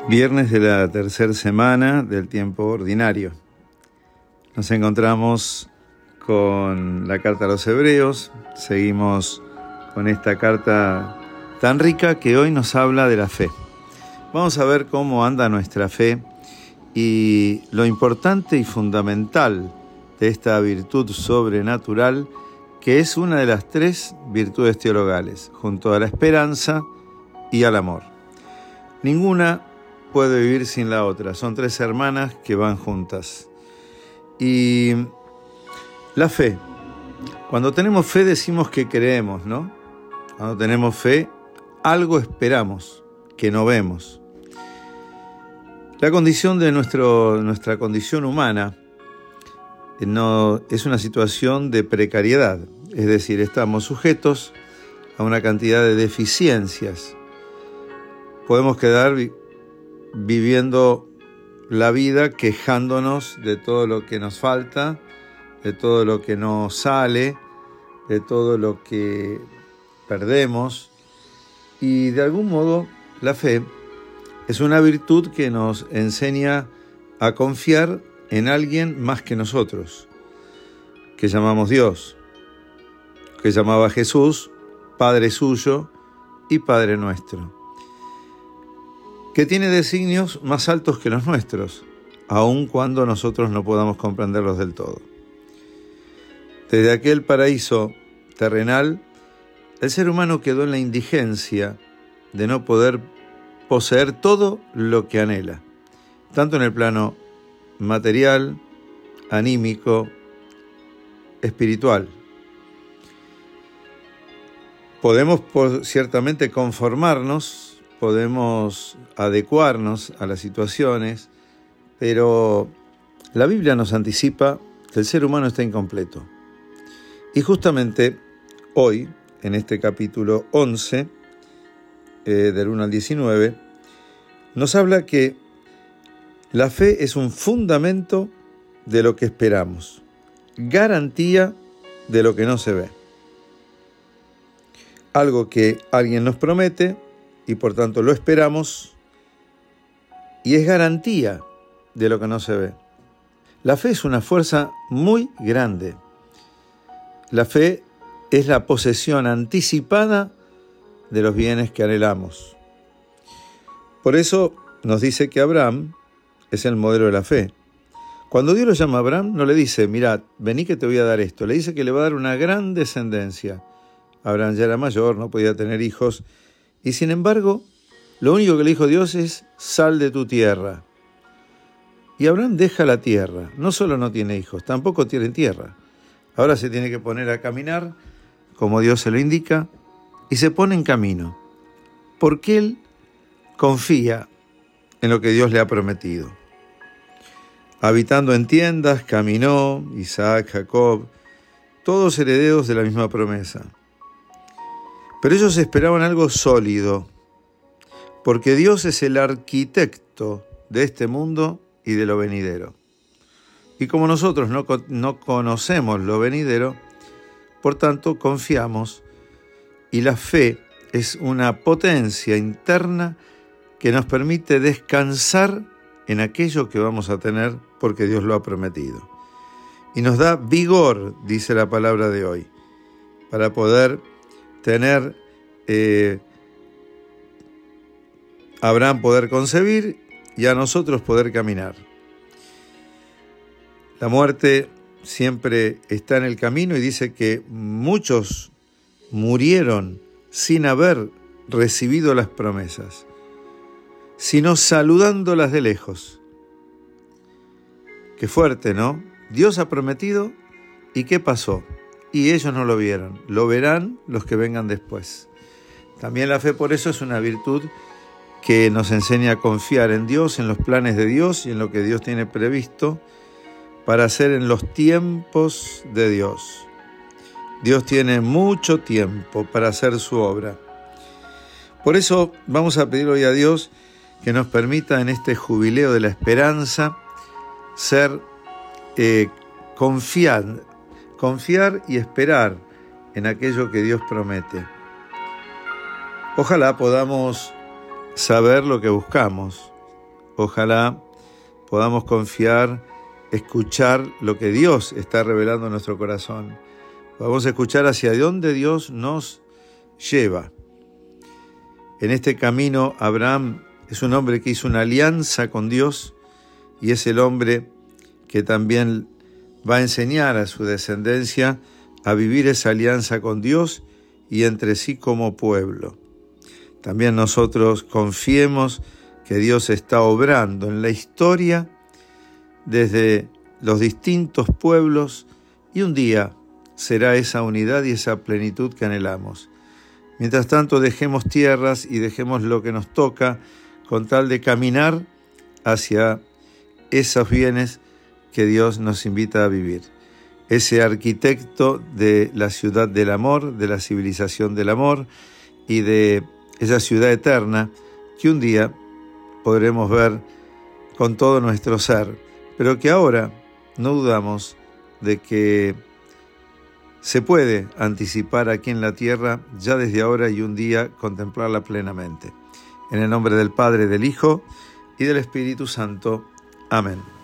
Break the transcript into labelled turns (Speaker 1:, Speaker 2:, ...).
Speaker 1: Viernes de la tercera semana del tiempo ordinario. Nos encontramos con la carta a los Hebreos. Seguimos con esta carta tan rica que hoy nos habla de la fe. Vamos a ver cómo anda nuestra fe y lo importante y fundamental de esta virtud sobrenatural, que es una de las tres virtudes teologales, junto a la esperanza y al amor. Ninguna puede vivir sin la otra. Son tres hermanas que van juntas. Y la fe. Cuando tenemos fe decimos que creemos, ¿no? Cuando tenemos fe, algo esperamos que no vemos. La condición de nuestra condición humana es una situación de precariedad. Es decir, estamos sujetos a una cantidad de deficiencias. Podemos quedar viviendo la vida quejándonos de todo lo que nos falta, de todo lo que no sale, de todo lo que perdemos. Y de algún modo la fe es una virtud que nos enseña a confiar en alguien más que nosotros, que llamamos Dios, que llamaba Jesús Padre suyo y Padre nuestro, que tiene designios más altos que los nuestros, aun cuando nosotros no podamos comprenderlos del todo. Desde aquel paraíso terrenal, el ser humano quedó en la indigencia de no poder poseer todo lo que anhela, tanto en el plano material, anímico, espiritual. Podemos ciertamente conformarnos, podemos adecuarnos a las situaciones, pero la Biblia nos anticipa que el ser humano está incompleto. Y justamente hoy, en este capítulo 11, del 1 al 19, nos habla que la fe es un fundamento de lo que esperamos, garantía de lo que no se ve. Algo que alguien nos promete y por tanto lo esperamos, y es garantía de lo que no se ve. La fe es una fuerza muy grande. La fe es la posesión anticipada de los bienes que anhelamos. Por eso nos dice que Abraham es el modelo de la fe. Cuando Dios lo llama a Abraham, no le dice, mirad, vení que te voy a dar esto. Le dice que le va a dar una gran descendencia. Abraham ya era mayor, no podía tener hijos. Y sin embargo, lo único que le dijo Dios es, sal de tu tierra. Y Abraham deja la tierra. No solo no tiene hijos, tampoco tiene tierra. Ahora se tiene que poner a caminar, como Dios se lo indica, y se pone en camino, porque él confía en lo que Dios le ha prometido. Habitando en tiendas, caminó Isaac, Jacob, todos herederos de la misma promesa. Pero ellos esperaban algo sólido, porque Dios es el arquitecto de este mundo y de lo venidero. Y como nosotros no conocemos lo venidero, por tanto confiamos, y la fe es una potencia interna que nos permite descansar en aquello que vamos a tener porque Dios lo ha prometido. Y nos da vigor, dice la palabra de hoy, para poder tener, Abraham poder concebir y a nosotros poder caminar. La muerte siempre está en el camino y dice que muchos murieron sin haber recibido las promesas, sino saludándolas de lejos. Qué fuerte, ¿no? Dios ha prometido, ¿y qué pasó? Y ellos no lo vieron, lo verán los que vengan después. También la fe por eso es una virtud que nos enseña a confiar en Dios, en los planes de Dios y en lo que Dios tiene previsto para hacer en los tiempos de Dios. Dios tiene mucho tiempo para hacer su obra. Por eso vamos a pedir hoy a Dios que nos permita en este jubileo de la esperanza ser confiar y esperar en aquello que Dios promete. Ojalá podamos saber lo que buscamos, Ojalá podamos confiar, escuchar lo que Dios está revelando en nuestro corazón. Podamos escuchar hacia dónde Dios nos lleva. En este camino, Abraham es un hombre que hizo una alianza con Dios y es el hombre que también va a enseñar a su descendencia a vivir esa alianza con Dios y entre sí como pueblo. También nosotros confiemos que Dios está obrando en la historia desde los distintos pueblos y un día será esa unidad y esa plenitud que anhelamos. Mientras tanto, dejemos tierras y dejemos lo que nos toca con tal de caminar hacia esos bienes que Dios nos invita a vivir. Ese arquitecto de la ciudad del amor, de la civilización del amor y de esa ciudad eterna que un día podremos ver con todo nuestro ser, pero que ahora no dudamos de que se puede anticipar aquí en la tierra ya desde ahora y un día contemplarla plenamente. En el nombre del Padre, del Hijo y del Espíritu Santo. Amén.